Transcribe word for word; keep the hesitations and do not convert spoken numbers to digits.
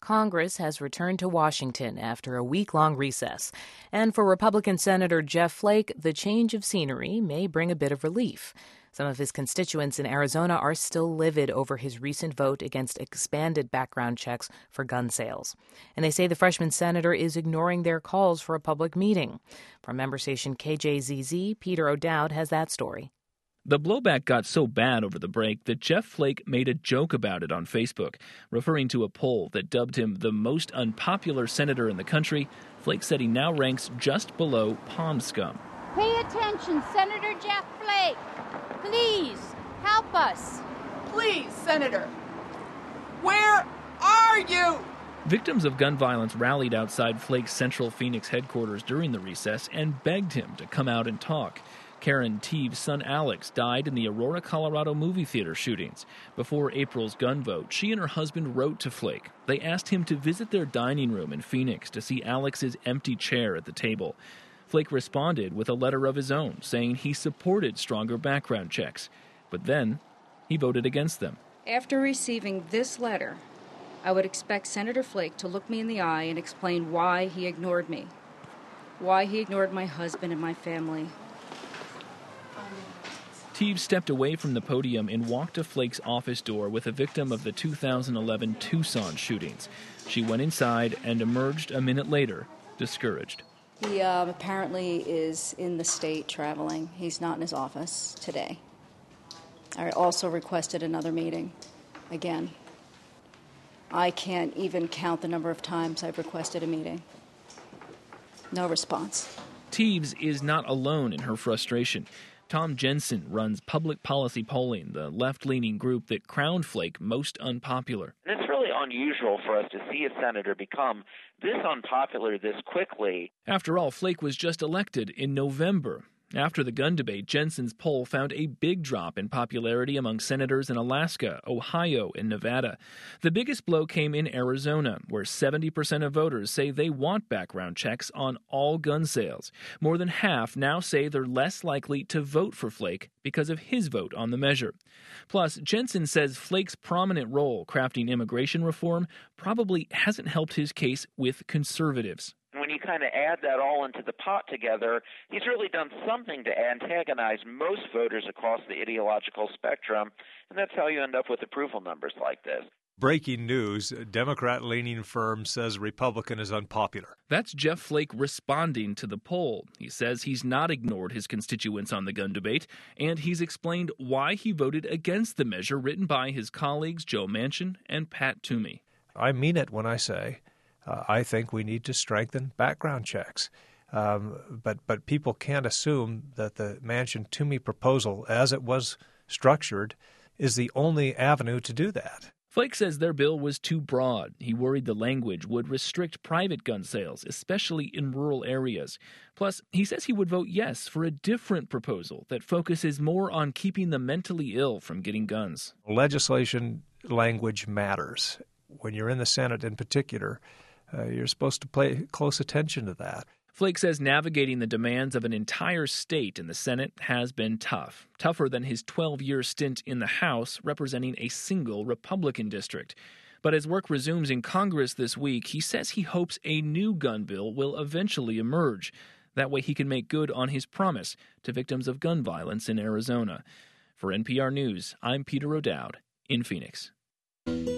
Congress has returned to Washington after a week-long recess. And for Republican Senator Jeff Flake, the change of scenery may bring a bit of relief. Some of his constituents in Arizona are still livid over his recent vote against expanded background checks for gun sales. And they say the freshman senator is ignoring their calls for a public meeting. From member station K J Z Z, Peter O'Dowd has that story. The blowback got so bad over the break that Jeff Flake made a joke about it on Facebook. Referring to a poll that dubbed him the most unpopular senator in the country, Flake said he now ranks just below pond scum. Pay attention, Senator Jeff Flake. Please, help us. Please, Senator. Where are you? Victims of gun violence rallied outside Flake's Central Phoenix headquarters during the recess and begged him to come out and talk. Karen Teaves' son Alex died in the Aurora, Colorado movie theater shootings. Before April's gun vote, she and her husband wrote to Flake. They asked him to visit their dining room in Phoenix to see Alex's empty chair at the table. Flake responded with a letter of his own, saying he supported stronger background checks. But then, he voted against them. After receiving this letter, I would expect Senator Flake to look me in the eye and explain why he ignored me, why he ignored my husband and my family. Teaves stepped away from the podium and walked to Flake's office door with a victim of the two thousand eleven Tucson shootings. She went inside and emerged a minute later, discouraged. He uh, apparently is in the state traveling. He's not in his office today. I also requested another meeting. Again, I can't even count the number of times I've requested a meeting. No response. Teaves is not alone in her frustration. Tom Jensen runs Public Policy Polling, the left-leaning group that crowned Flake most unpopular. It's really unusual for us to see a senator become this unpopular this quickly. After all, Flake was just elected in November. After the gun debate, Jensen's poll found a big drop in popularity among senators in Alaska, Ohio, and Nevada. The biggest blow came in Arizona, where seventy percent of voters say they want background checks on all gun sales. More than half now say they're less likely to vote for Flake because of his vote on the measure. Plus, Jensen says Flake's prominent role crafting immigration reform probably hasn't helped his case with conservatives. When you kind of add that all into the pot together, he's really done something to antagonize most voters across the ideological spectrum, and that's how you end up with approval numbers like this. Breaking news, a Democrat-leaning firm says Republican is unpopular. That's Jeff Flake responding to the poll. He says he's not ignored his constituents on the gun debate, and he's explained why he voted against the measure written by his colleagues Joe Manchin and Pat Toomey. I mean it when I say Uh, I think we need to strengthen background checks. Um, but but people can't assume that the Manchin-Toomey proposal, as it was structured, is the only avenue to do that. Flake says their bill was too broad. He worried the language would restrict private gun sales, especially in rural areas. Plus, he says he would vote yes for a different proposal that focuses more on keeping the mentally ill from getting guns. Legislation language matters. When you're in the Senate in particular, Uh, you're supposed to pay close attention to that. Flake says navigating the demands of an entire state in the Senate has been tough, tougher than his twelve-year stint in the House representing a single Republican district. But as work resumes in Congress this week, he says he hopes a new gun bill will eventually emerge. That way he can make good on his promise to victims of gun violence in Arizona. For N P R News, I'm Peter O'Dowd in Phoenix.